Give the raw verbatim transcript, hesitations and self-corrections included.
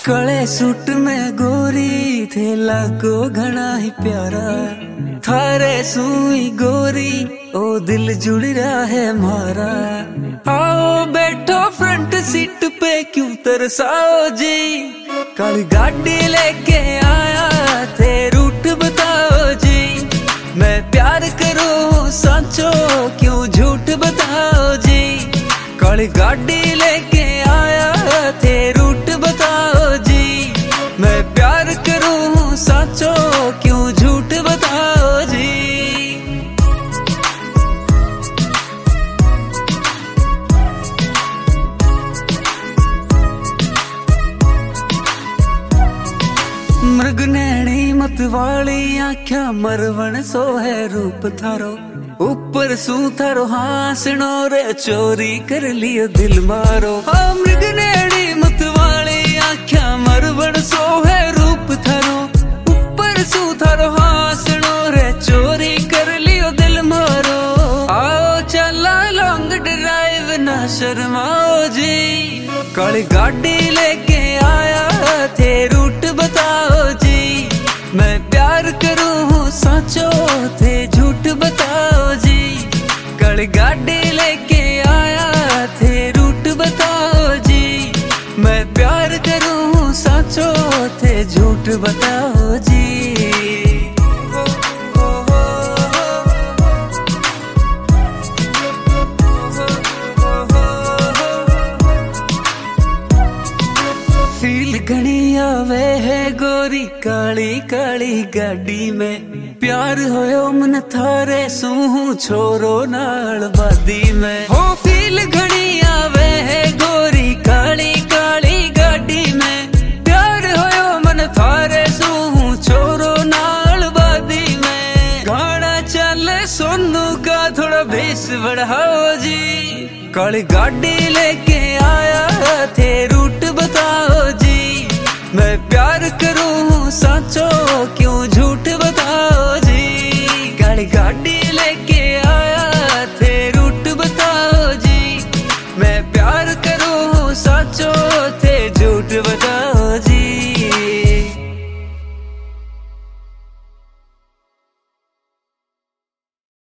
काले सूट में गोरी थे लागो घना ही प्यारा, थारे सुई गोरी ओ दिल जुड़ रहा है हमारा। आओ बैठो फ्रंट सीट पे क्यों तरसाओ जी, कल गाड़ी लेके आया थे रूट बताओ जी। मैं प्यार करूं सांचो क्यों झूठ बताओ जी, कल गाड़ी लेके आया थे रूट बताओ जी। मैं प्यार करूं सांचो क्यों झूठ बताओ जी। मृग नैनी मत वाली आख्या मरवण सो है रूप थारो, ऊपर सू थारो हासनो रे चोरी कर लियो दिल मारो। हाँ मृग नैनी मत वाली आख्या मरवण सो है रूप थारो, ऊपर सू थारो हासनो रे चोरी कर लियो दिल मारो। आओ चला लॉन्ग ड्राइव ना शर्माओ जी, कल गाड़ी लेके आया थे रूट बताओ जी। मैं प्यार करूं साचो थे झूठ बताओ जी, कल गाड़ी लेके आया थे रूट बताओ जी। मैं प्यार करूं साचो थे झूठ बताओ जी। फील घनी आवे है गोरी काली काली गाड़ी में, प्यार होयो मन थारे सूहू छोरो नाल बादी में। हो फील घनी आवे है गोरी काली काली गाड़ी में, प्यार होयो मन थारे सूहू छोरो नाल बादी में। गाना चले सोनू का थोड़ा बेस बढ़ाओ जी, कल गाड़ी लेके आया थे रूट बताओ जी। मैं प्यार करूं